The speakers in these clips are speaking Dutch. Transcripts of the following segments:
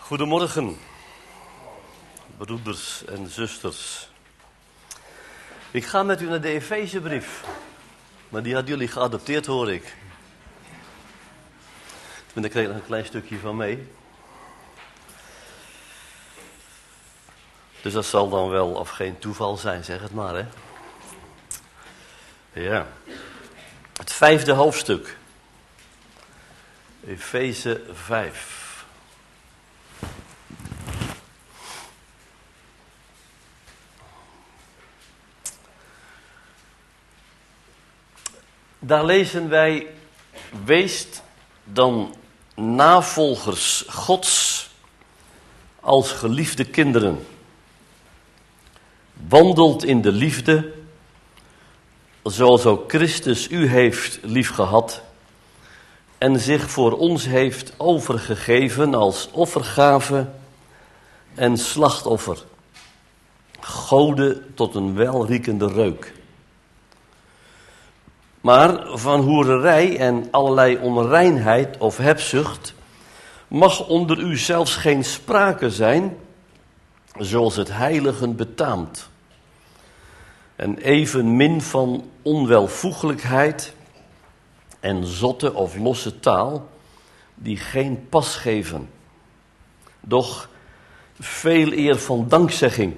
Goedemorgen, broeders en zusters. Ik ga met u naar de Efezebrief, maar die hadden jullie geadopteerd, hoor ik. En daar kreeg ik nog een klein stukje van mee. Dus dat zal dan wel of geen toeval zijn, zeg het maar, hè. Ja. Het 5e hoofdstuk. Efeze 5. Daar lezen wij: weest dan navolgers Gods als geliefde kinderen. Wandelt in de liefde, zoals ook Christus u heeft liefgehad en zich voor ons heeft overgegeven als offergave en slachtoffer, gode tot een welriekende reuk. Maar van hoererij en allerlei onreinheid of hebzucht mag onder u zelfs geen sprake zijn, zoals het heiligen betaamt. En evenmin van onwelvoegelijkheid en zotte of losse taal, die geen pas geven. Doch veel eer van dankzegging.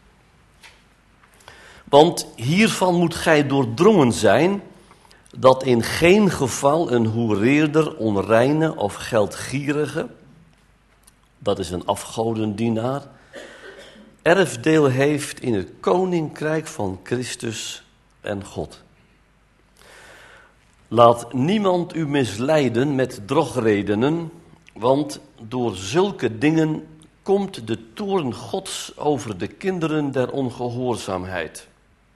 Want hiervan moet gij doordrongen zijn, dat in geen geval een hoereerder, onreine of geldgierige, dat is een afgodendienaar, erfdeel heeft in het koninkrijk van Christus en God. Laat niemand u misleiden met drogredenen, want door zulke dingen komt de toorn Gods over de kinderen der ongehoorzaamheid.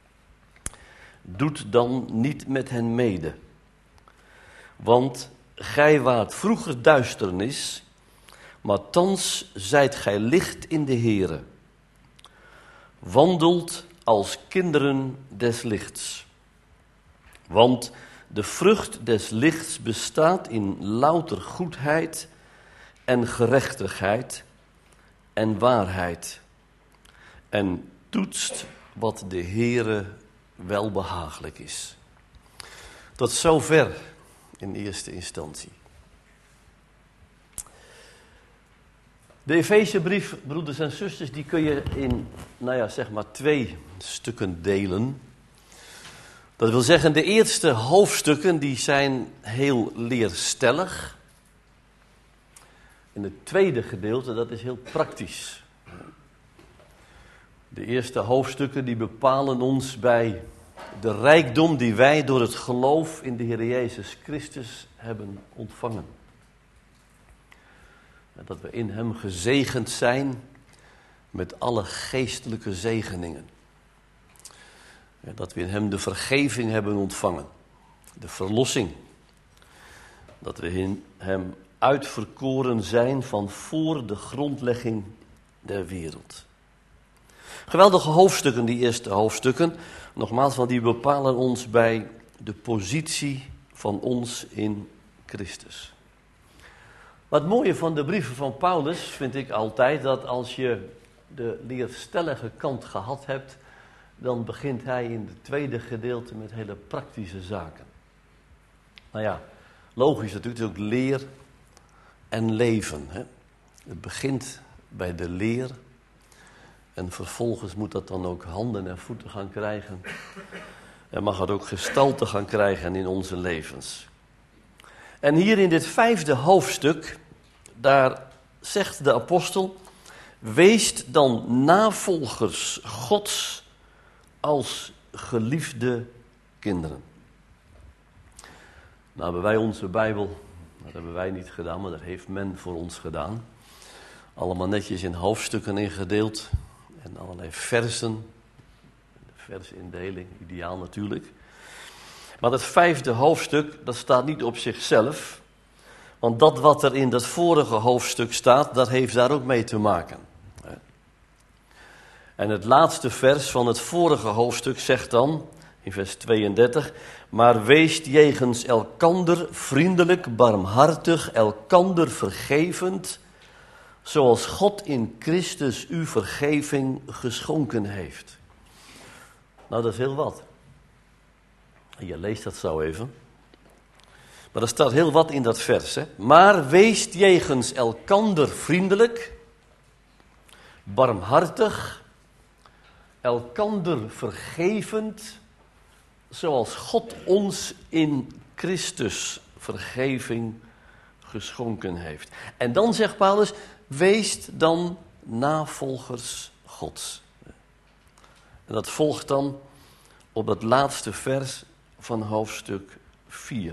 Doet dan niet met hen mede. Want gij waart vroeger duisternis, maar thans zijt gij licht in de Here. Wandelt als kinderen des lichts. Want de vrucht des lichts bestaat in louter goedheid en gerechtigheid en waarheid. En toetst wat de Heere welbehagelijk is. Tot zover in eerste instantie. De Efezebrief, broeders en zusters, die kun je in, zeg maar 2 stukken delen. Dat wil zeggen, de eerste hoofdstukken die zijn heel leerstellig. En het tweede gedeelte, dat is heel praktisch. De eerste hoofdstukken die bepalen ons bij de rijkdom die wij door het geloof in de Heer Jezus Christus hebben ontvangen. Dat we in Hem gezegend zijn met alle geestelijke zegeningen. Dat we in Hem de vergeving hebben ontvangen, de verlossing. Dat we in Hem uitverkoren zijn van voor de grondlegging der wereld. Geweldige hoofdstukken, die eerste hoofdstukken. Nogmaals, want die bepalen ons bij de positie van ons in Christus. Wat mooie van de brieven van Paulus vind ik altijd dat als je de leerstellige kant gehad hebt, dan begint hij in het tweede gedeelte met hele praktische zaken. Logisch natuurlijk ook leer en leven. Hè? Het begint bij de leer. En vervolgens moet dat dan ook handen en voeten gaan krijgen. En mag het ook gestalte gaan krijgen in onze levens. En hier in dit 5e hoofdstuk, daar zegt de apostel: weest dan navolgers Gods als geliefde kinderen. Nou hebben wij onze Bijbel, dat hebben wij niet gedaan, maar dat heeft men voor ons gedaan. Allemaal netjes in hoofdstukken ingedeeld. En allerlei versen, de versindeling, ideaal natuurlijk. Maar het 5e hoofdstuk, dat staat niet op zichzelf. Want dat wat er in dat vorige hoofdstuk staat, dat heeft daar ook mee te maken. En het laatste vers van het vorige hoofdstuk zegt dan, in vers 32... maar weest jegens elkander vriendelijk, barmhartig, elkander vergevend, zoals God in Christus u vergeving geschonken heeft. Nou, dat is heel wat. Je leest dat zo even. Maar er staat heel wat in dat vers. Hè? Maar wees jegens elkander vriendelijk, barmhartig, elkander vergevend, zoals God ons in Christus vergeving geschonken heeft. En dan zegt Paulus, wees dan navolgers Gods. En dat volgt dan op het laatste vers van hoofdstuk 4.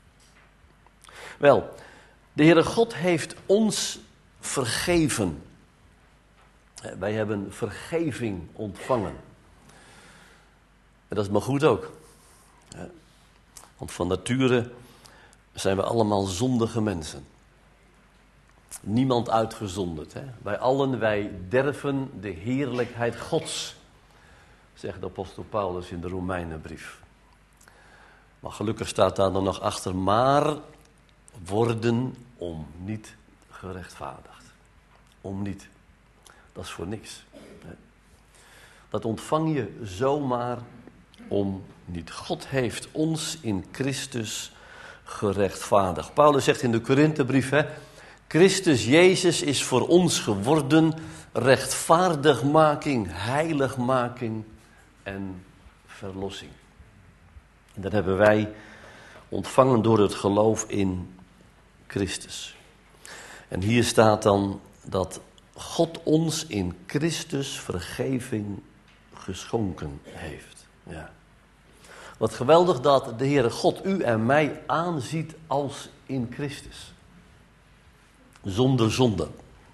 Wel, de Heere God heeft ons vergeven. Wij hebben vergeving ontvangen. En dat is maar goed ook. Want van nature zijn we allemaal zondige mensen. Niemand uitgezonderd. Hè? Wij derven de heerlijkheid Gods, zegt de apostel Paulus in de Romeinenbrief. Maar gelukkig staat daar dan nog achter, maar worden om niet gerechtvaardigd. Om niet. Dat is voor niks. Dat ontvang je zomaar om niet. God heeft ons in Christus gerechtvaardigd. Paulus zegt in de Korinthebrief, Christus Jezus is voor ons geworden rechtvaardigmaking, heiligmaking en verlossing. En dat hebben wij ontvangen door het geloof in Christus. En hier staat dan dat God ons in Christus vergeving geschonken heeft. Ja. Wat geweldig dat de Heere God u en mij aanziet als in Christus. Zonder zonde.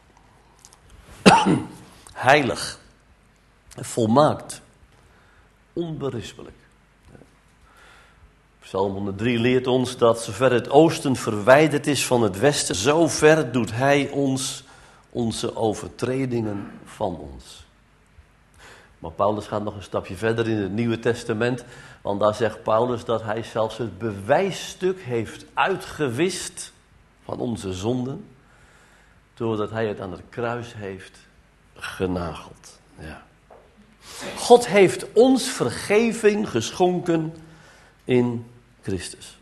Heilig. Volmaakt. Onberispelijk. Psalm 103 leert ons dat zover het oosten verwijderd is van het westen, zo ver doet hij ons onze overtredingen van ons. Maar Paulus gaat nog een stapje verder in het Nieuwe Testament, want daar zegt Paulus dat hij zelfs het bewijsstuk heeft uitgewist van onze zonden, doordat hij het aan het kruis heeft genageld. Ja. God heeft ons vergeving geschonken in Christus.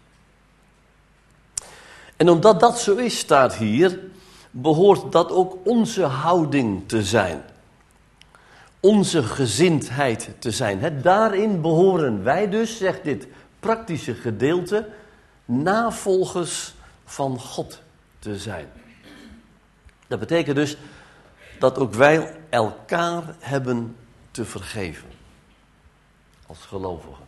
En omdat dat zo is, staat hier, behoort dat ook onze houding te zijn. Onze gezindheid te zijn. Daarin behoren wij dus, zegt dit praktische gedeelte, navolgers van God te zijn. Dat betekent dus dat ook wij elkaar hebben te vergeven. Als gelovigen.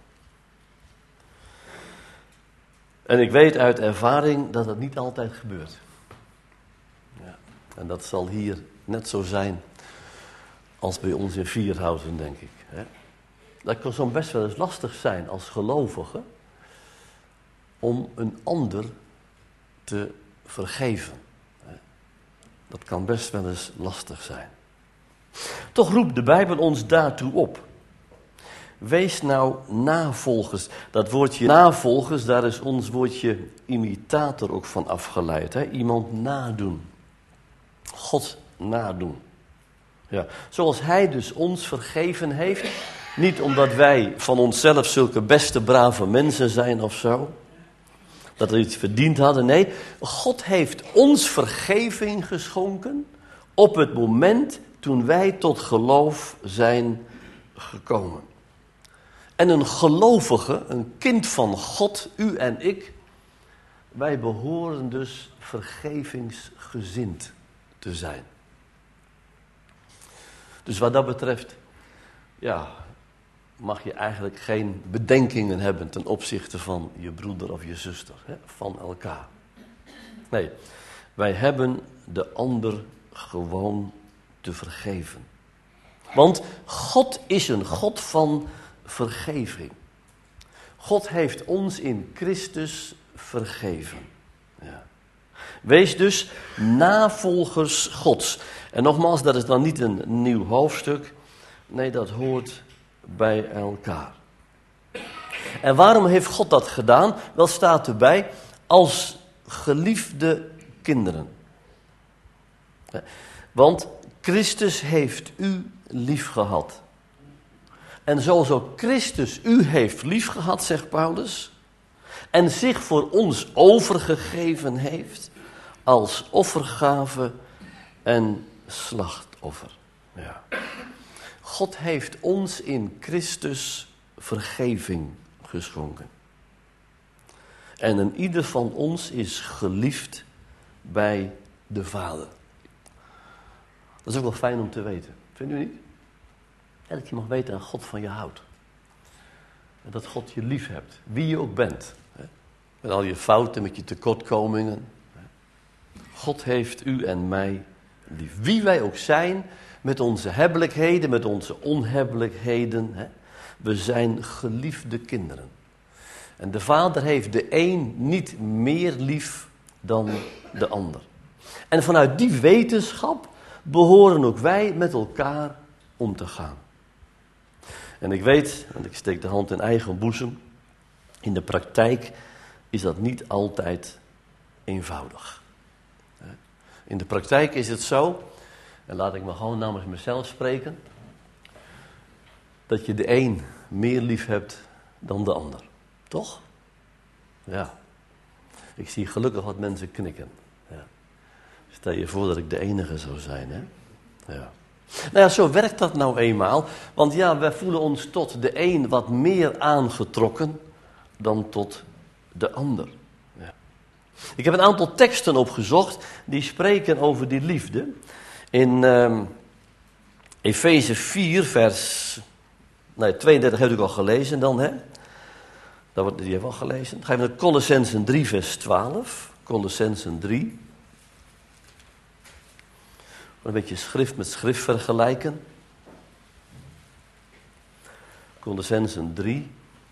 En ik weet uit ervaring dat het niet altijd gebeurt. Ja, en dat zal hier net zo zijn als bij ons in Vierhouten, denk ik. Dat kan soms best wel eens lastig zijn als gelovige om een ander te vergeven. Dat kan best wel eens lastig zijn. Toch roept de Bijbel ons daartoe op. Wees nou navolgers. Dat woordje navolgers, daar is ons woordje imitator ook van afgeleid. Iemand nadoen. God nadoen. Ja. Zoals hij dus ons vergeven heeft. Niet omdat wij van onszelf zulke beste brave mensen zijn of zo. Dat we iets verdiend hadden. Nee, God heeft ons vergeving geschonken op het moment toen wij tot geloof zijn gekomen. En een gelovige, een kind van God, u en ik, wij behoren dus vergevingsgezind te zijn. Dus wat dat betreft, ja, mag je eigenlijk geen bedenkingen hebben ten opzichte van je broeder of je zuster, van elkaar. Nee, wij hebben de ander gewoon te vergeven. Want God is een God van vergeving. God heeft ons in Christus vergeven. Ja. Wees dus navolgers Gods. En nogmaals, dat is dan niet een nieuw hoofdstuk. Nee, dat hoort bij elkaar. En waarom heeft God dat gedaan? Wel, staat erbij, als geliefde kinderen. Want Christus heeft u lief gehad. En zoals ook Christus u heeft lief gehad, zegt Paulus, en zich voor ons overgegeven heeft als offergave en slachtoffer. Ja. God heeft ons in Christus vergeving geschonken. En een ieder van ons is geliefd bij de Vader. Dat is ook wel fijn om te weten. Vindt u niet? Ja, dat je mag weten dat God van je houdt. En dat God je lief hebt. Wie je ook bent. Met al je fouten, met je tekortkomingen. God heeft u en mij lief. Wie wij ook zijn, met onze hebbelijkheden, met onze onhebbelijkheden. We zijn geliefde kinderen. En de Vader heeft de een niet meer lief dan de ander. En vanuit die wetenschap behoren ook wij met elkaar om te gaan. En ik weet, want ik steek de hand in eigen boezem, in de praktijk is dat niet altijd eenvoudig. In de praktijk is het zo, en laat ik maar gewoon namens mezelf spreken, dat je de een meer lief hebt dan de ander. Toch? Ja. Ik zie gelukkig wat mensen knikken. Ja. Stel je voor dat ik de enige zou zijn, hè? Ja. Nou ja, zo werkt dat nou eenmaal. Want ja, wij voelen ons tot de een wat meer aangetrokken dan tot de ander. Ja. Ik heb een aantal teksten opgezocht die spreken over die liefde. In Efeze 4 vers 32 heb ik al gelezen dan, hè? Die hebben we al gelezen. Dan gaan we naar Colossenzen 3 vers 12. Colossenzen 3. Een beetje schrift met schrift vergelijken. Colossenzen 3.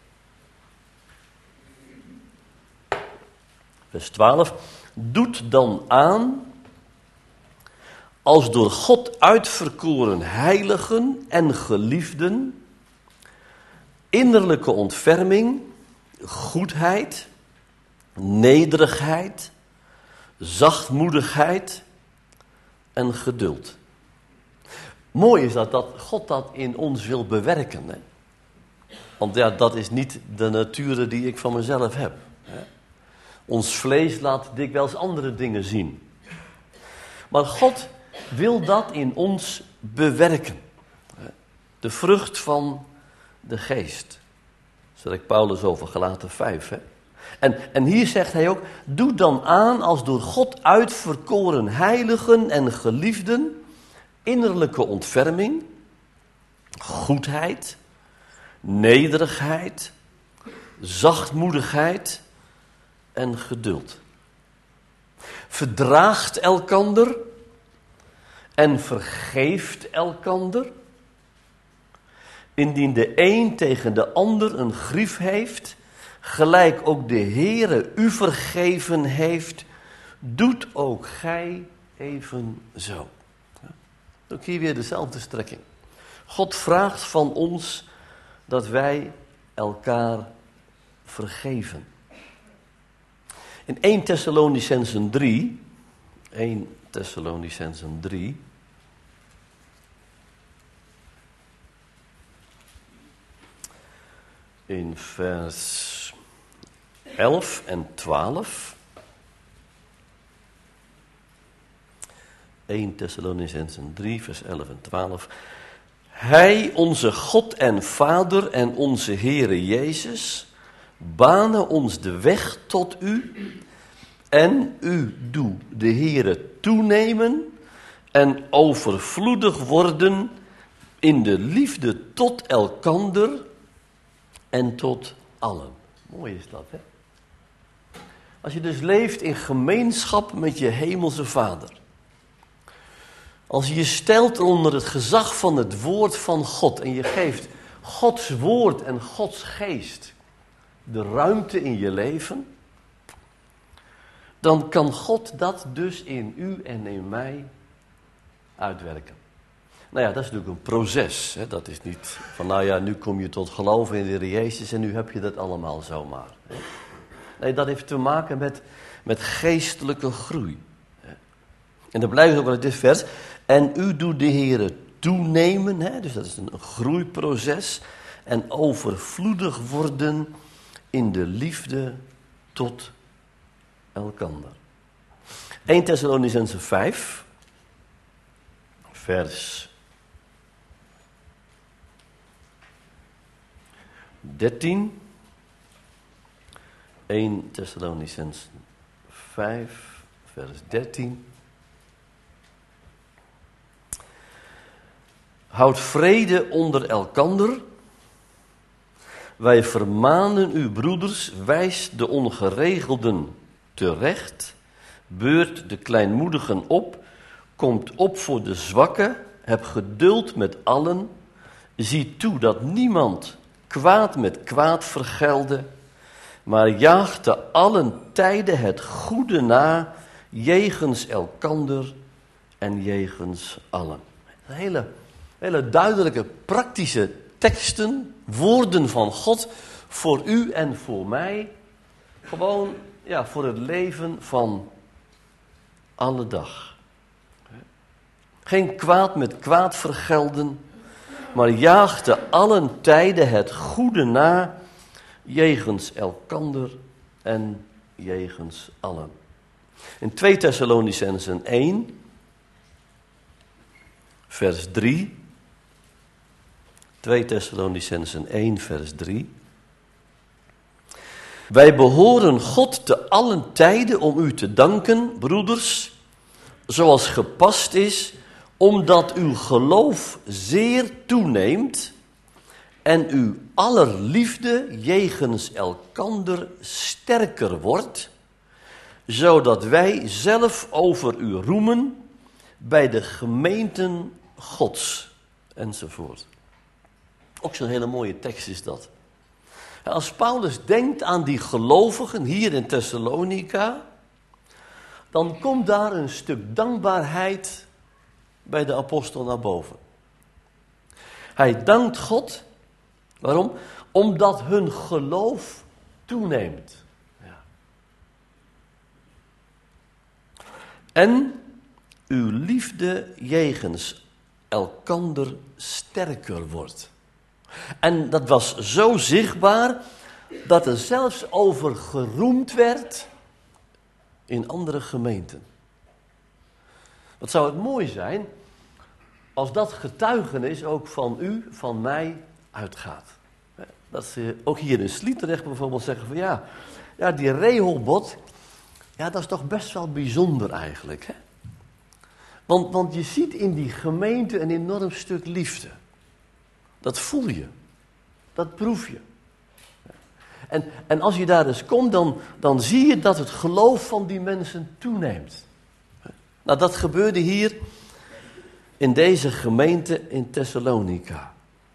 Vers 12. Doet dan aan, als door God uitverkoren heiligen en geliefden, innerlijke ontferming, goedheid, nederigheid, zachtmoedigheid en geduld. Mooi is dat God dat in ons wil bewerken. Hè? Want ja, dat is niet de nature die ik van mezelf heb. Hè? Ons vlees laat dikwijls andere dingen zien. Maar God wil dat in ons bewerken. De vrucht van de geest. Daar zegt Paulus over Galaten 5. Hè? En hier zegt hij ook, doe dan aan als door God uitverkoren heiligen en geliefden, innerlijke ontferming, goedheid, nederigheid, zachtmoedigheid en geduld. Verdraagt elkander en vergeeft elkander. Indien de een tegen de ander een grief heeft, gelijk ook de Heere u vergeven heeft, doet ook gij evenzo. Ook hier weer dezelfde strekking. God vraagt van ons dat wij elkaar vergeven. In 1 Thessalonicenzen 3, 1 Thessalonicenzen 3, in vers 11 en 12. 1 Thessalonicenzen 3, vers 11 en 12. Hij, onze God en Vader en onze Heere Jezus, banen ons de weg tot u en u doe de Heere toenemen en overvloedig worden in de liefde tot elkander en tot allen. Mooi is dat, hè? Als je dus leeft in gemeenschap met je hemelse Vader. Als je je stelt onder het gezag van het woord van God en je geeft Gods woord en Gods geest de ruimte in je leven, dan kan God dat dus in u en in mij uitwerken. Nou ja, dat is natuurlijk een proces. Hè? Dat is niet van, nou ja, nu kom je tot geloven in de Heer Jezus en nu heb je dat allemaal zomaar. Hè? Nee, dat heeft te maken met geestelijke groei. En dat blijkt ook uit dit vers. En u doet de Heere toenemen, hè? Dus dat is een groeiproces. En overvloedig worden in de liefde tot elkander. 1 Thessalonicenzen 5, vers 13. 1 Thessalonicenzen 5, vers 13. Houd vrede onder elkander. Wij vermanen u, broeders, wijs de ongeregelden terecht. Beurt de kleinmoedigen op. Komt op voor de zwakken. Heb geduld met allen. Zie toe dat niemand kwaad met kwaad vergelde. Maar jaag te allen tijden het goede na. Jegens elkander en jegens allen. Hele duidelijke, praktische teksten, woorden van God voor u en voor mij. Gewoon voor het leven van alle dag. Geen kwaad met kwaad vergelden, maar jaag te allen tijden het goede na, jegens elkander en jegens allen. In 2 Thessalonicenzen 1, vers 3... 2 Thessalonicenzen 1, vers 3. Wij behoren God te allen tijden om u te danken, broeders, zoals gepast is, omdat uw geloof zeer toeneemt en uw aller liefde jegens elkander sterker wordt, zodat wij zelf over u roemen bij de gemeenten Gods, enzovoort. Ook zo'n hele mooie tekst is dat. Als Paulus denkt aan die gelovigen hier in Thessalonica, dan komt daar een stuk dankbaarheid bij de apostel naar boven. Hij dankt God. Waarom? Omdat hun geloof toeneemt. Ja. En uw liefde jegens elkander sterker wordt. En dat was zo zichtbaar dat er zelfs over geroemd werd in andere gemeenten. Wat zou het mooi zijn als dat getuigenis ook van u, van mij uitgaat. Dat ze ook hier in Sliedrecht bijvoorbeeld zeggen van ja die Rehoboth, dat is toch best wel bijzonder eigenlijk. Hè? Want je ziet in die gemeente een enorm stuk liefde. Dat voel je. Dat proef je. En als je daar eens komt, dan zie je dat het geloof van die mensen toeneemt. Nou, dat gebeurde hier in deze gemeente in Thessalonica.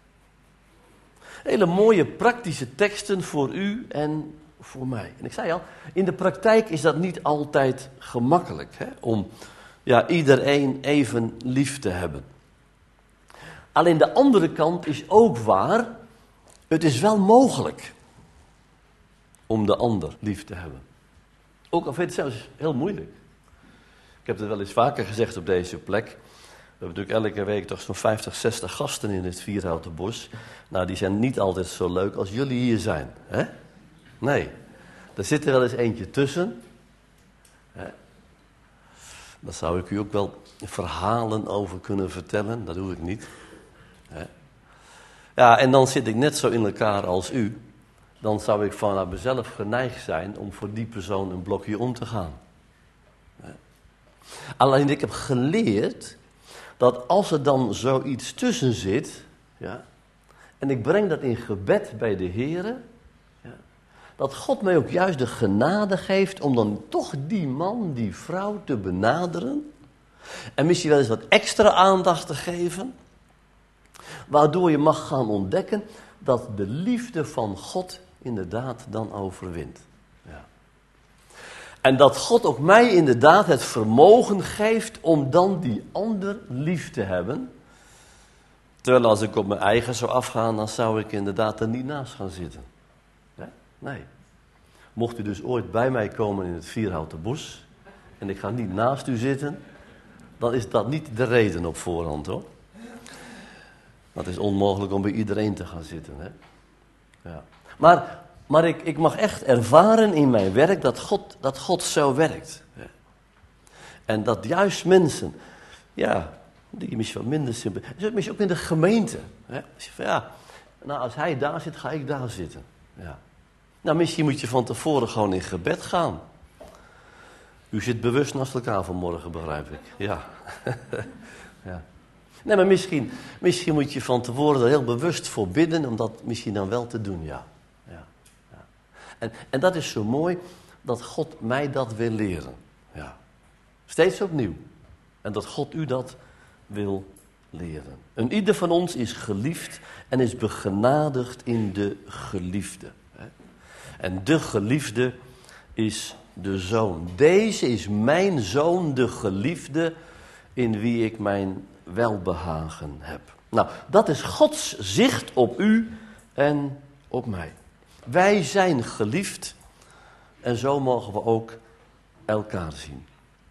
Hele mooie praktische teksten voor u en voor mij. En ik zei al, in de praktijk is dat niet altijd gemakkelijk, hè, om iedereen even lief te hebben. Alleen de andere kant is ook waar, het is wel mogelijk om de ander lief te hebben. Ook al vind je het zelfs heel moeilijk. Ik heb het wel eens vaker gezegd op deze plek. We hebben natuurlijk elke week toch zo'n 50, 60 gasten in het Vierhoutenbos. Nou, die zijn niet altijd zo leuk als jullie hier zijn. Hè? Nee, er zit er wel eens eentje tussen. Hè? Daar zou ik u ook wel verhalen over kunnen vertellen. Dat doe ik niet. Hè? Ja, en dan zit ik net zo in elkaar als u. Dan zou ik vanuit mezelf geneigd zijn om voor die persoon een blokje om te gaan. Hè? Alleen ik heb geleerd dat als er dan zoiets tussen zit, en ik breng dat in gebed bij de Here, dat God mij ook juist de genade geeft om dan toch die man, die vrouw te benaderen en misschien wel eens wat extra aandacht te geven, waardoor je mag gaan ontdekken dat de liefde van God inderdaad dan overwint. Ja. En dat God ook mij inderdaad het vermogen geeft om dan die ander lief te hebben. Terwijl als ik op mijn eigen zou afgaan, dan zou ik inderdaad er niet naast gaan zitten. Nee. Mocht u dus ooit bij mij komen in het Vierhoutenbos en ik ga niet naast u zitten, dan is dat niet de reden op voorhand, hoor. Dat is onmogelijk om bij iedereen te gaan zitten, hè. Ja. Maar ik mag echt ervaren in mijn werk dat God zo werkt. En dat juist mensen, ja, die misschien wat minder simpel, misschien ook in de gemeente. Hè? Als je van, ja, nou, als hij daar zit, ga ik daar zitten. Ja. Nou, misschien moet je van tevoren gewoon in gebed gaan. U zit bewust naast elkaar vanmorgen, begrijp ik. Ja. Ja. Nee, maar misschien moet je van tevoren er heel bewust voor bidden, om dat misschien dan wel te doen, ja. En dat is zo mooi, dat God mij dat wil leren. Ja. Steeds opnieuw. En dat God u dat wil leren. En ieder van ons is geliefd en is begenadigd in de geliefde. En de geliefde is de zoon. Deze is mijn zoon, de geliefde, in wie ik mijn welbehagen heb. Nou, dat is Gods zicht op u en op mij. Wij zijn geliefd en zo mogen we ook elkaar zien.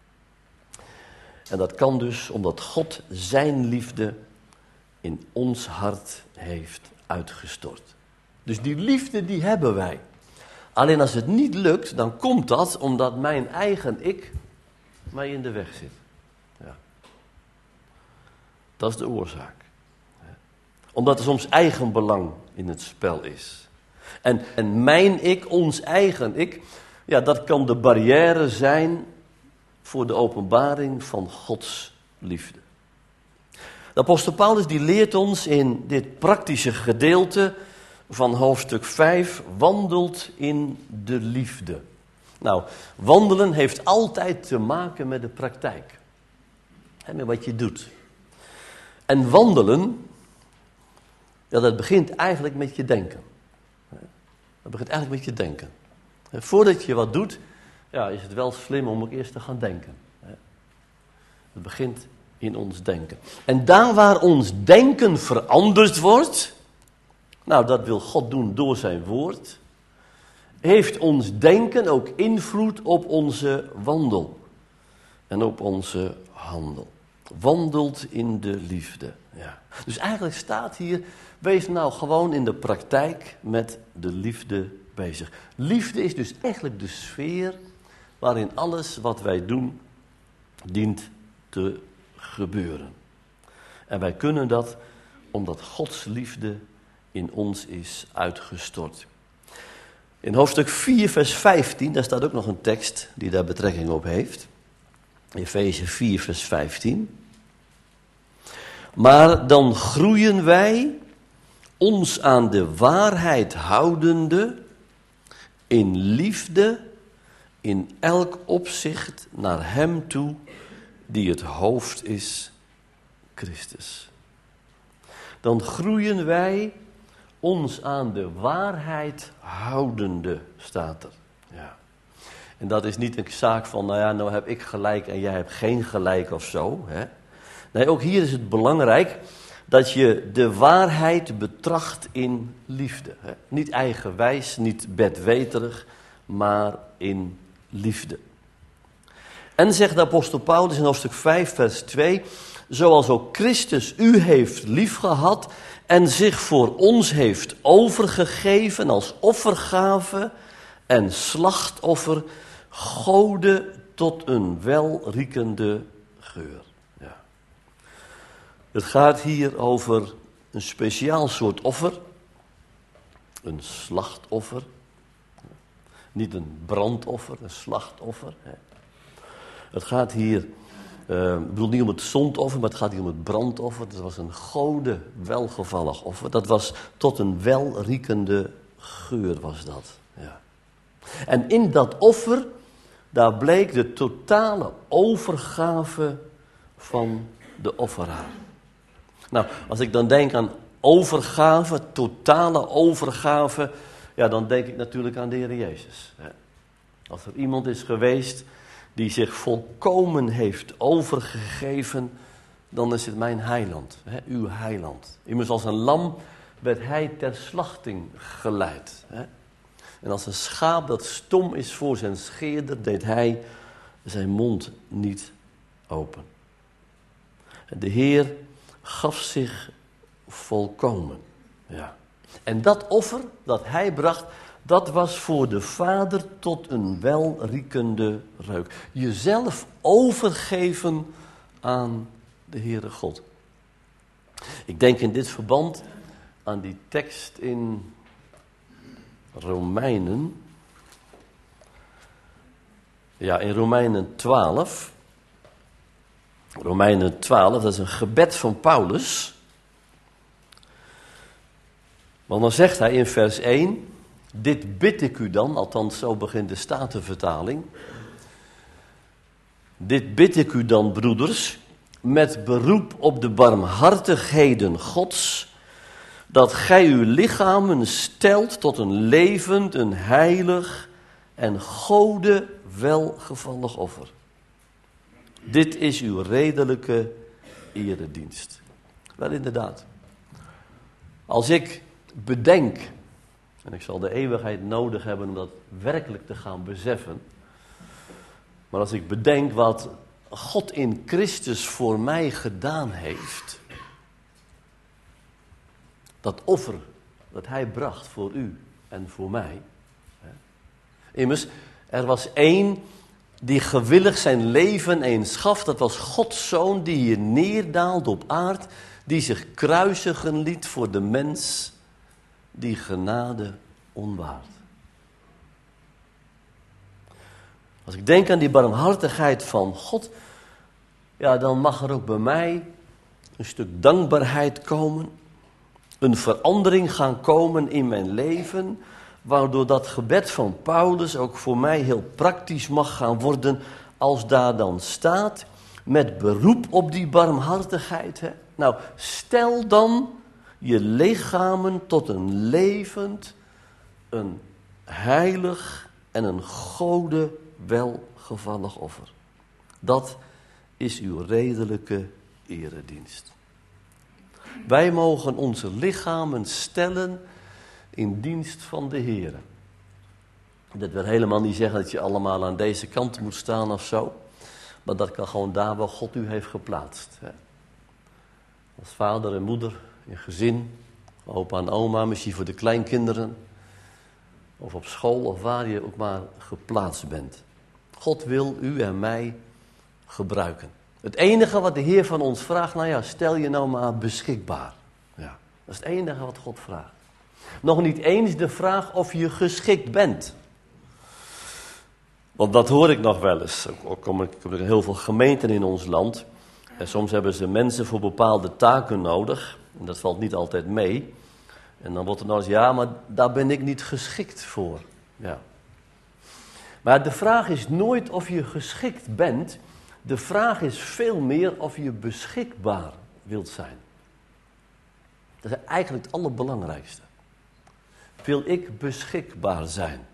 En dat kan dus omdat God zijn liefde in ons hart heeft uitgestort. Dus die liefde die hebben wij. Alleen als het niet lukt, dan komt dat omdat mijn eigen ik mij in de weg zit. Ja. Dat is de oorzaak. Omdat er soms eigenbelang in het spel is. En mijn ik, ons eigen ik, ja, dat kan de barrière zijn voor de openbaring van Gods liefde. De apostel Paulus die leert ons in dit praktische gedeelte van hoofdstuk 5, wandelt in de liefde. Nou, wandelen heeft altijd te maken met de praktijk. Met wat je doet. En wandelen, ja, dat begint eigenlijk met je denken. Dat begint eigenlijk met je denken. Voordat je wat doet, ja, is het wel slim om ook eerst te gaan denken. Het begint in ons denken. En daar waar ons denken veranderd wordt, nou, dat wil God doen door zijn woord, heeft ons denken ook invloed op onze wandel en op onze handel. Wandelt in de liefde. Ja. Dus eigenlijk staat hier, wees nou gewoon in de praktijk met de liefde bezig. Liefde is dus eigenlijk de sfeer waarin alles wat wij doen dient te gebeuren. En wij kunnen dat omdat Gods liefde in ons is uitgestort. In hoofdstuk 4 vers 15, daar staat ook nog een tekst die daar betrekking op heeft. Efeze 4 vers 15. Maar dan groeien wij, ons aan de waarheid houdende, in liefde, in elk opzicht naar hem toe, die het hoofd is, Christus. Dan groeien wij, ons aan de waarheid houdende, staat er. Ja. En dat is niet een zaak van, nou ja, nou heb ik gelijk en jij hebt geen gelijk of zo. Hè? Nee, ook hier is het belangrijk dat je de waarheid betracht in liefde. Hè? Niet eigenwijs, niet bedweterig, maar in liefde. En zegt de apostel Paulus in hoofdstuk 5 vers 2, zoals ook Christus u heeft liefgehad en zich voor ons heeft overgegeven als offergave en slachtoffer, Gode tot een welriekende geur. Ja. Het gaat hier over een speciaal soort offer, een slachtoffer. Niet een brandoffer, een slachtoffer. Het gaat hier, ik bedoel niet om het zondoffer, maar het gaat hier om het brandoffer. Dat was een Gode welgevallig offer. Dat was tot een welriekende geur was dat. Ja. En in dat offer, daar bleek de totale overgave van de offeraar. Nou, als ik dan denk aan overgave, totale overgave, ja, dan denk ik natuurlijk aan de Heer Jezus. Als er iemand is geweest die zich volkomen heeft overgegeven, dan is het mijn heiland, uw heiland. Immers als een lam werd hij ter slachting geleid. En als een schaap dat stom is voor zijn scheerder, deed hij zijn mond niet open. De Heer gaf zich volkomen. Ja. En dat offer dat hij bracht, dat was voor de Vader tot een welriekende reuk. Jezelf overgeven aan de Heere God. Ik denk in dit verband aan die tekst in Romeinen. Ja, in Romeinen 12. Romeinen 12, dat is een gebed van Paulus. Want dan zegt hij in vers 1, dit bid ik u dan, althans zo begint de Statenvertaling. Dit bid ik u dan, broeders, met beroep op de barmhartigheden Gods, dat gij uw lichamen stelt tot een levend, een heilig en Gode welgevallig offer. Dit is uw redelijke eredienst. Wel inderdaad. Als ik bedenk, en ik zal de eeuwigheid nodig hebben om dat werkelijk te gaan beseffen, maar als ik bedenk wat God in Christus voor mij gedaan heeft, dat offer dat hij bracht voor u en voor mij. Immers, er was één die gewillig zijn leven eens gaf, dat was Gods Zoon die hier neerdaalde op aard, die zich kruisigen liet voor de mens die genade onwaart. Als ik denk aan die barmhartigheid van God, ja, dan mag er ook bij mij een stuk dankbaarheid komen, een verandering gaan komen in mijn leven, waardoor dat gebed van Paulus ook voor mij heel praktisch mag gaan worden, als daar dan staat, met beroep op die barmhartigheid. Hè? Nou, stel dan je lichamen tot een levend, een heilig en een Gode welgevallig offer. Dat is uw redelijke eredienst. Wij mogen onze lichamen stellen in dienst van de Heer. Dat wil helemaal niet zeggen dat je allemaal aan deze kant moet staan of zo. Maar dat kan gewoon daar waar God u heeft geplaatst. Hè. Als vader en moeder, in gezin, opa en oma, misschien voor de kleinkinderen. Of op school of waar je ook maar geplaatst bent. God wil u en mij gebruiken. Het enige wat de Heer van ons vraagt, nou ja, stel je nou maar beschikbaar. Ja, dat is het enige wat God vraagt. Nog niet eens de vraag of je geschikt bent. Want dat hoor ik nog wel eens. Ook kom ik in heel veel gemeenten in ons land. En soms hebben ze mensen voor bepaalde taken nodig. En dat valt niet altijd mee. En dan wordt er nou eens, ja, maar daar ben ik niet geschikt voor. Ja. Maar de vraag is nooit of je geschikt bent. De vraag is veel meer of je beschikbaar wilt zijn. Dat is eigenlijk het allerbelangrijkste. Wil ik beschikbaar zijn?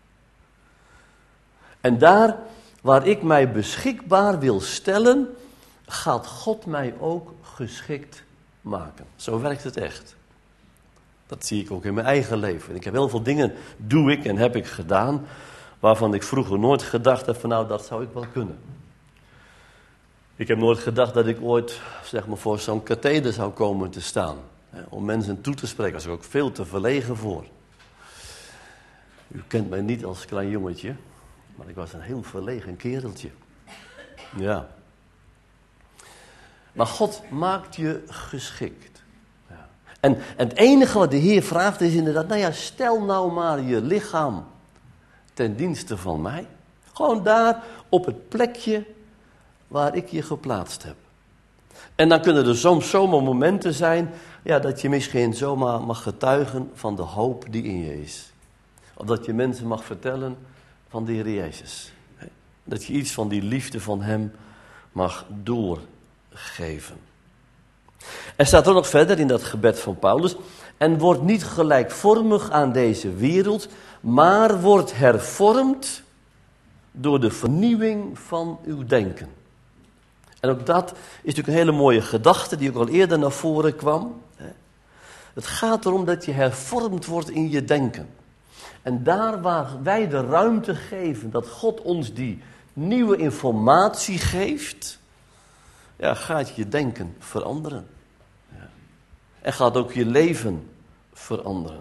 En daar waar ik mij beschikbaar wil stellen, gaat God mij ook geschikt maken. Zo werkt het echt. Dat zie ik ook in mijn eigen leven. Ik heb heel veel dingen, doe ik en heb ik gedaan, waarvan ik vroeger nooit gedacht heb van nou, dat zou ik wel kunnen. Ik heb nooit gedacht dat ik ooit, zeg maar, voor zo'n katheder zou komen te staan. Om mensen toe te spreken, daar was ik ook veel te verlegen voor. U kent mij niet als klein jongetje, maar ik was een heel verlegen kereltje. Ja. Maar God maakt je geschikt. Ja. En het enige wat de Heer vraagt is inderdaad, nou ja, stel nou maar je lichaam ten dienste van mij. Gewoon daar op het plekje waar ik je geplaatst heb. En dan kunnen er soms zomaar momenten zijn, ja, dat je misschien zomaar mag getuigen van de hoop die in je is. Of dat je mensen mag vertellen van de Heer Jezus. Dat je iets van die liefde van hem mag doorgeven. Er staat er nog verder in dat gebed van Paulus. En wordt niet gelijkvormig aan deze wereld, maar wordt hervormd door de vernieuwing van uw denken. En ook dat is natuurlijk een hele mooie gedachte die ook al eerder naar voren kwam. Het gaat erom dat je hervormd wordt in je denken. En daar waar wij de ruimte geven dat God ons die nieuwe informatie geeft, gaat je denken veranderen. Ja. En gaat ook je leven veranderen.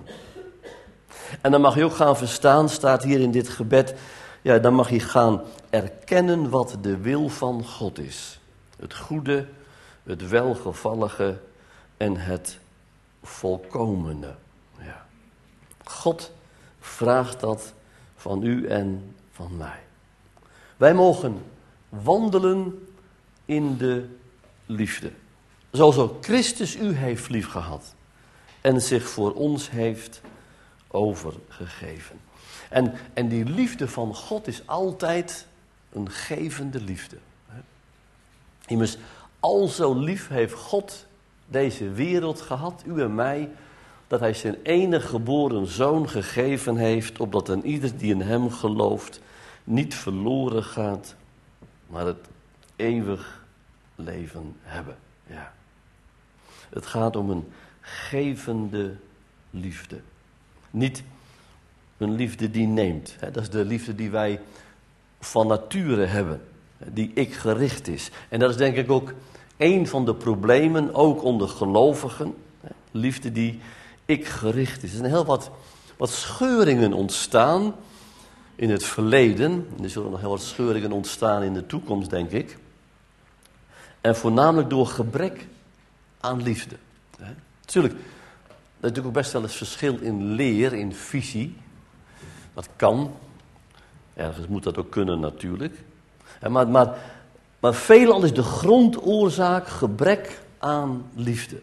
En dan mag je ook gaan verstaan, staat hier in dit gebed, dan mag je gaan erkennen wat de wil van God is. Het goede, het welgevallige en het volkomene. Ja. God vraagt dat van u en van mij. Wij mogen wandelen in de liefde. Zoals ook Christus u heeft liefgehad en zich voor ons heeft overgegeven. En die liefde van God is altijd een gevende liefde. Immers, al zo lief heeft God deze wereld gehad, u en mij, dat hij zijn enige geboren zoon gegeven heeft, opdat een ieder die in hem gelooft niet verloren gaat, maar het eeuwig leven hebben. Ja. Het gaat om een gevende liefde. Niet een liefde die neemt. Dat is de liefde die wij van nature hebben. Die ik gericht is. En dat is denk ik ook een van de problemen, ook onder gelovigen. Liefde die ik gericht is. Er zijn heel wat scheuringen ontstaan in het verleden. Er zullen nog heel wat scheuringen ontstaan in de toekomst, denk ik. En voornamelijk door gebrek aan liefde. Natuurlijk, er is natuurlijk ook best wel eens verschil in leer, in visie. Dat kan. Ergens moet dat ook kunnen natuurlijk. Maar veelal is de grondoorzaak gebrek aan liefde.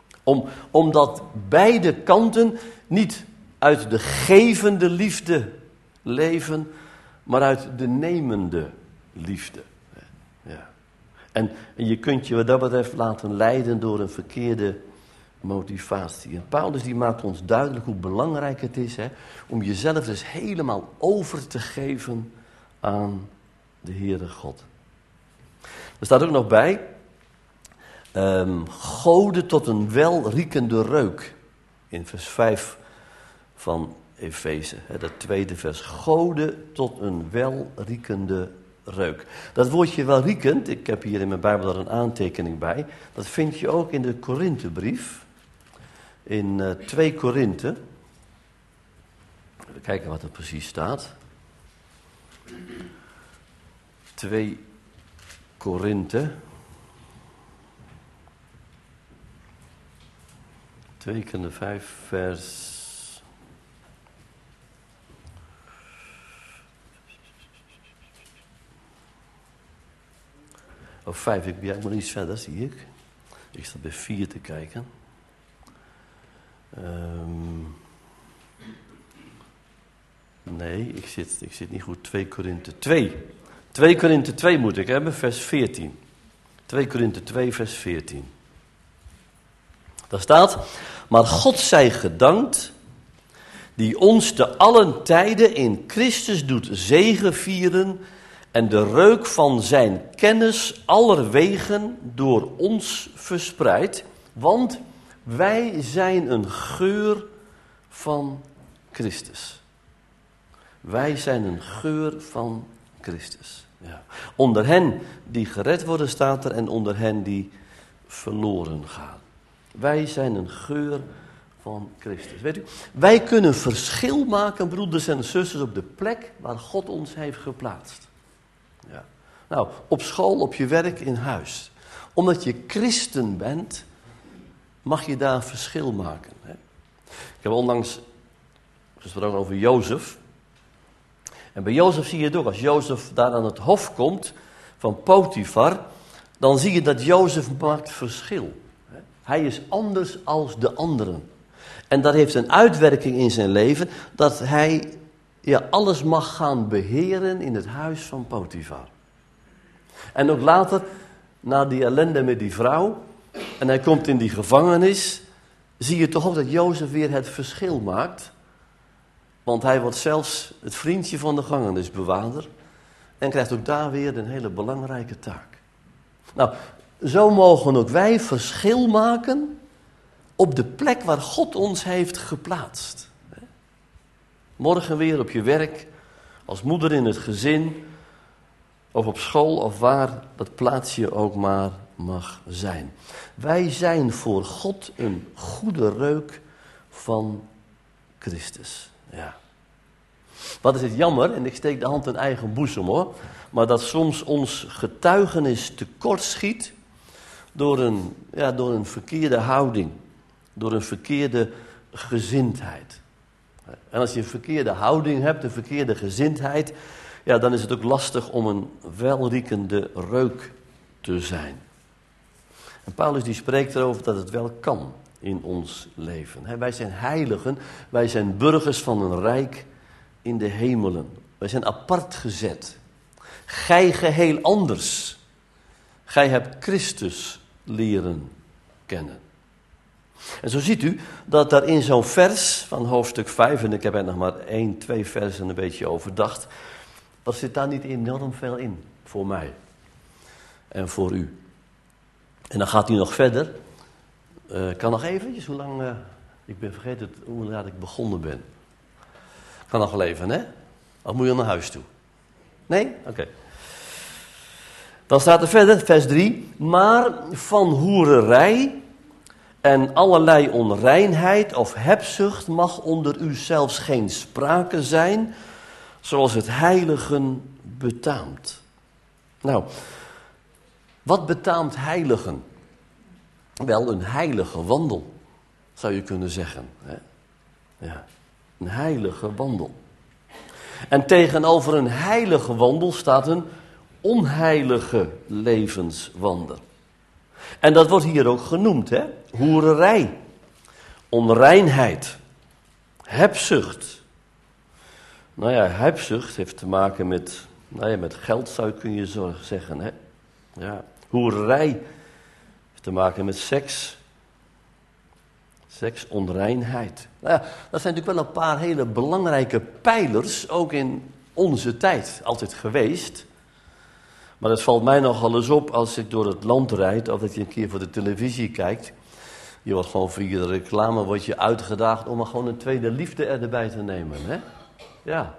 Omdat beide kanten niet uit de gevende liefde leven, maar uit de nemende liefde. Ja. En je kunt je wat dat betreft laten leiden door een verkeerde motivatie. En Paulus die maakt ons duidelijk hoe belangrijk het is om jezelf dus helemaal over te geven aan de Heere God. Er staat ook nog bij, goden tot een welriekende reuk. In vers 5 van Efeze, dat tweede vers. Goden tot een welriekende reuk. Dat woordje welriekend, ik heb hier in mijn Bijbel daar een aantekening bij. Dat vind je ook in de Korinthebrief. In 2 Korinthe. Even kijken wat er precies staat. 2 Korinthe. 2 Korinthe 5 vers... Of 5, ik moet iets verder, zie ik. Ik sta bij 4 te kijken. Nee, ik zit niet goed. 2 Korinthe 2. 2 Korinthe 2 moet ik hebben, vers 14. 2 Korinthe 2, vers 14. Daar staat, maar God zij gedankt, die ons te allen tijden in Christus doet zegevieren en de reuk van zijn kennis allerwegen door ons verspreidt, want wij zijn een geur van Christus. Wij zijn een geur van Christus. Ja. Onder hen die gered worden staat er en onder hen die verloren gaan. Wij zijn een geur van Christus. Weet u, wij kunnen verschil maken, broeders en zusters, op de plek waar God ons heeft geplaatst. Ja. Nou, op school, op je werk, in huis. Omdat je christen bent, mag je daar een verschil maken. Hè? Ik heb onlangs gesproken over Jozef. En bij Jozef zie je het ook. Als Jozef daar aan het hof komt van Potifar, dan zie je dat Jozef maakt verschil. Hij is anders als de anderen. En dat heeft een uitwerking in zijn leven, dat hij alles mag gaan beheren in het huis van Potifar. En ook later, na die ellende met die vrouw, en hij komt in die gevangenis, zie je toch ook dat Jozef weer het verschil maakt. Want hij wordt zelfs het vriendje van de gevangenisbewaarder en krijgt ook daar weer een hele belangrijke taak. Nou, zo mogen ook wij verschil maken op de plek waar God ons heeft geplaatst. Morgen weer op je werk, als moeder in het gezin, of op school of waar, dat plaats je ook maar mag zijn. Wij zijn voor God een goede reuk van Christus. Ja. Wat is het jammer, en ik steek de hand in eigen boezem hoor, maar dat soms ons getuigenis tekort schiet door een verkeerde houding, door een verkeerde gezindheid. En als je een verkeerde houding hebt, een verkeerde gezindheid, ja, dan is het ook lastig om een welriekende reuk te zijn. En Paulus die spreekt erover dat het wel kan in ons leven. Wij zijn heiligen, wij zijn burgers van een rijk in de hemelen. Wij zijn apart gezet. Gij geheel anders. Gij hebt Christus leren kennen. En zo ziet u dat daar in zo'n vers van hoofdstuk 5, en ik heb er nog maar 1, 2 versen een beetje overdacht, dat zit daar niet enorm veel in voor mij en voor u. En dan gaat hij nog verder. Kan nog eventjes, hoe lang, ik ben vergeten hoe laat ik begonnen ben. Kan nog wel even, hè? Of moet je naar huis toe? Nee? Oké. Dan staat er verder, vers 3. Maar van hoererij en allerlei onreinheid of hebzucht mag onder u zelfs geen sprake zijn, zoals het heiligen betaamt. Nou, wat betaamt heiligen? Wel, een heilige wandel, zou je kunnen zeggen. Hè? Ja, een heilige wandel. En tegenover een heilige wandel staat een onheilige levenswandel. En dat wordt hier ook genoemd, hè? Hoererij, onreinheid, hebzucht. Nou ja, hebzucht heeft te maken met geld, zou je kunnen zeggen, hè? Ja, hoererij heeft te maken met seks. Seks, onreinheid. Nou ja, dat zijn natuurlijk wel een paar hele belangrijke pijlers, ook in onze tijd, altijd geweest. Maar het valt mij nogal eens op als ik door het land rijd, of dat je een keer voor de televisie kijkt. Je wordt gewoon via de reclame wordt je uitgedaagd om maar gewoon een tweede liefde erbij te nemen. Hè? Ja.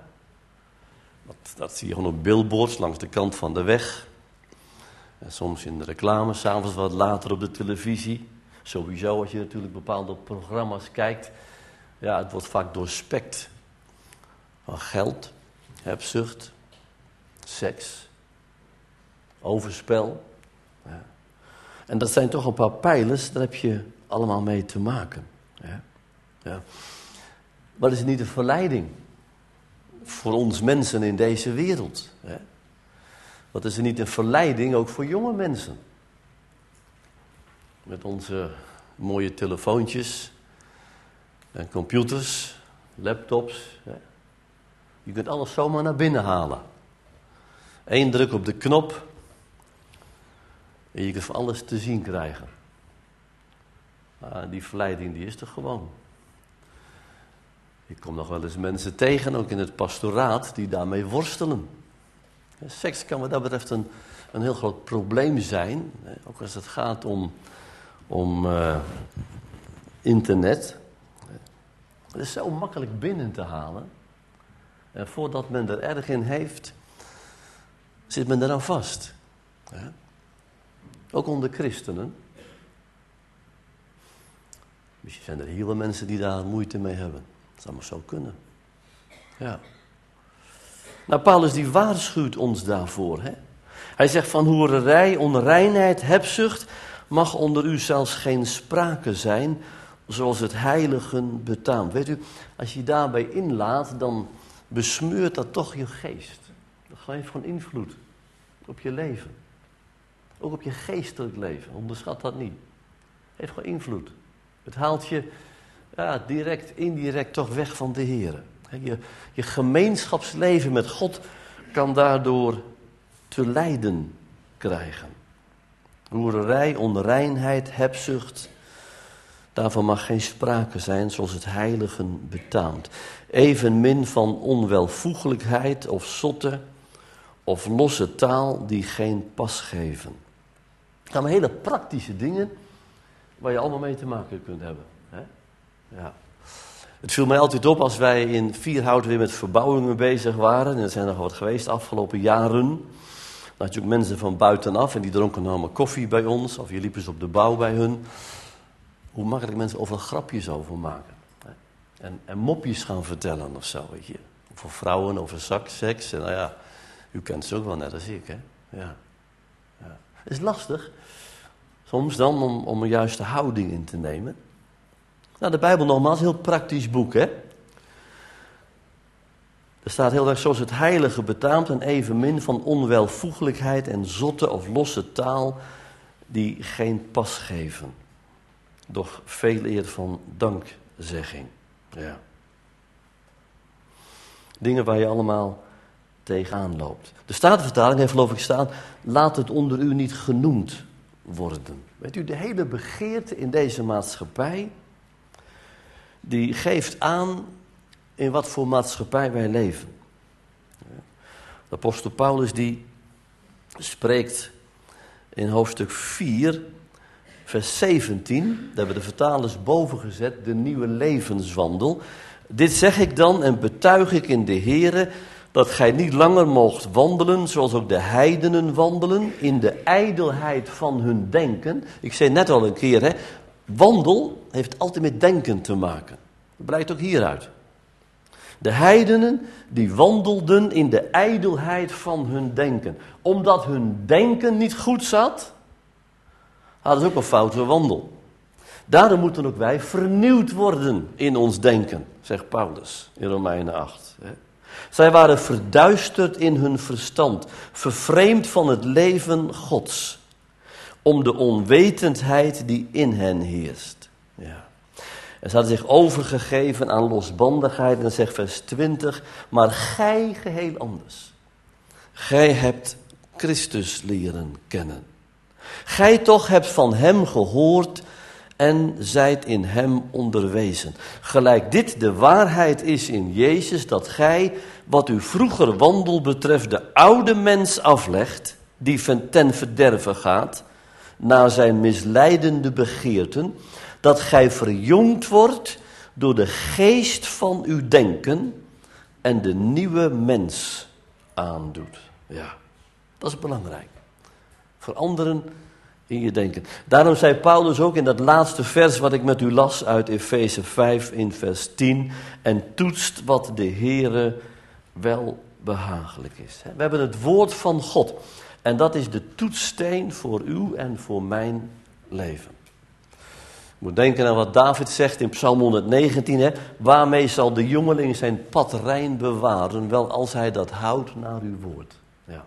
Dat zie je gewoon op billboards langs de kant van de weg. En soms in de reclame, s'avonds wat later op de televisie. Sowieso als je natuurlijk bepaalde programma's kijkt. Ja, het wordt vaak doorspekt van geld, hebzucht, seks, overspel. Ja. En dat zijn toch een paar pijlers, daar heb je allemaal mee te maken. Ja. Ja. Maar is het niet een verleiding voor ons mensen in deze wereld? Hè? Wat is er niet een verleiding ook voor jonge mensen? Met onze mooie telefoontjes en computers, laptops. Hè? Je kunt alles zomaar naar binnen halen. 1 druk op de knop en je kunt van alles te zien krijgen. Die verleiding die is er gewoon. Ik kom nog wel eens mensen tegen, ook in het pastoraat, die daarmee worstelen. Seks kan wat dat betreft een heel groot probleem zijn. Ook als het gaat om internet. Het is zo makkelijk binnen te halen. En voordat men er erg in heeft, zit men eraan vast. Ook onder christenen. Misschien zijn er heel veel mensen die daar moeite mee hebben. Dat zou maar zo kunnen. Ja. Nou, Paulus die waarschuwt ons daarvoor. Hè? Hij zegt van hoererij, onreinheid, hebzucht mag onder u zelfs geen sprake zijn, zoals het heiligen betaamt. Weet u, als je daarbij inlaat, dan besmeurt dat toch je geest. Dat heeft gewoon invloed op je leven. Ook op je geestelijk leven. Onderschat dat niet. Heeft gewoon invloed. Het haalt je direct, indirect toch weg van de Heer. Je gemeenschapsleven met God kan daardoor te lijden krijgen. Hoererij, onreinheid, hebzucht, daarvan mag geen sprake zijn zoals het heiligen betaamt. Evenmin van onwelvoegelijkheid of zotte of losse taal die geen pas geven. Dat zijn hele praktische dingen waar je allemaal mee te maken kunt hebben. Hè? Ja. Het viel mij altijd op als wij in Vierhout weer met verbouwingen bezig waren. En er zijn nog wat geweest de afgelopen jaren. Dan had je ook mensen van buitenaf en die dronken allemaal koffie bij ons. Of je liep eens op de bouw bij hun. Hoe makkelijk mensen overal grapjes over maken. En mopjes gaan vertellen of zo, weet je. Over vrouwen, over seks. En nou ja, u kent ze ook wel net als ik, hè. Ja. Het is lastig, soms dan, om een juiste houding in te nemen. Nou, de Bijbel nogmaals, heel praktisch boek, hè. Er staat heel erg zoals het heilige betaamt en evenmin van onwelvoegelijkheid en zotte of losse taal die geen pas geven. Doch veel eer van dankzegging. Ja. Dingen waar je allemaal tegenaan loopt. De Statenvertaling heeft geloof ik staan, laat het onder u niet genoemd worden. Weet u, de hele begeerte in deze maatschappij, die geeft aan in wat voor maatschappij wij leven. De apostel Paulus die spreekt in hoofdstuk 4, vers 17, daar hebben de vertalers boven gezet, de nieuwe levenswandel. Dit zeg ik dan en betuig ik in de Here, dat gij niet langer moogt wandelen, zoals ook de heidenen wandelen, in de ijdelheid van hun denken. Ik zei net al een keer, hè, wandel heeft altijd met denken te maken. Dat blijkt ook hieruit. De heidenen die wandelden in de ijdelheid van hun denken. Omdat hun denken niet goed zat, hadden ze ook een foute wandel. Daarom moeten ook wij vernieuwd worden in ons denken, zegt Paulus in Romeinen 8. Zij waren verduisterd in hun verstand, vervreemd van het leven Gods, om de onwetendheid die in hen heerst. Ja. En ze hadden zich overgegeven aan losbandigheid en zegt vers 20, maar gij geheel anders. Gij hebt Christus leren kennen. Gij toch hebt van hem gehoord en zijt in hem onderwezen. Gelijk dit de waarheid is in Jezus, dat gij, wat uw vroeger wandel betreft, de oude mens aflegt, die ten verderve gaat, naar zijn misleidende begeerten, dat gij verjongd wordt door de geest van uw denken en de nieuwe mens aandoet. Ja, dat is belangrijk. Veranderen in je denken. Daarom zei Paulus ook in dat laatste vers wat ik met u las uit Efeze 5 in vers 10. En toetst wat de Heere wel behagelijk is. We hebben het woord van God. En dat is de toetssteen voor uw en voor mijn leven. Ik moet denken aan wat David zegt in Psalm 119. Hè? Waarmee zal de jongeling zijn pad rein bewaren, wel als hij dat houdt naar uw woord. Ja.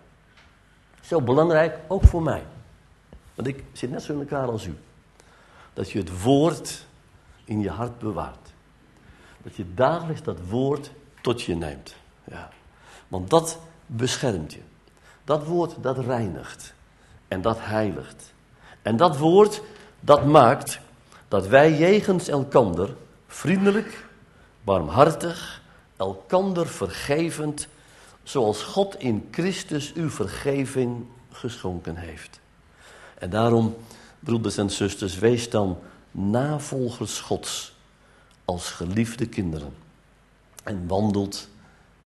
Zo belangrijk, ook voor mij. Want ik zit net zo in elkaar als u. Dat je het woord in je hart bewaart. Dat je dagelijks dat woord tot je neemt. Ja. Want dat beschermt je. Dat woord, dat reinigt. En dat heiligt. En dat woord, dat maakt dat wij jegens elkander vriendelijk, barmhartig, elkander vergevend, zoals God in Christus uw vergeving geschonken heeft. En daarom, broeders en zusters, wees dan navolgers Gods als geliefde kinderen. En wandelt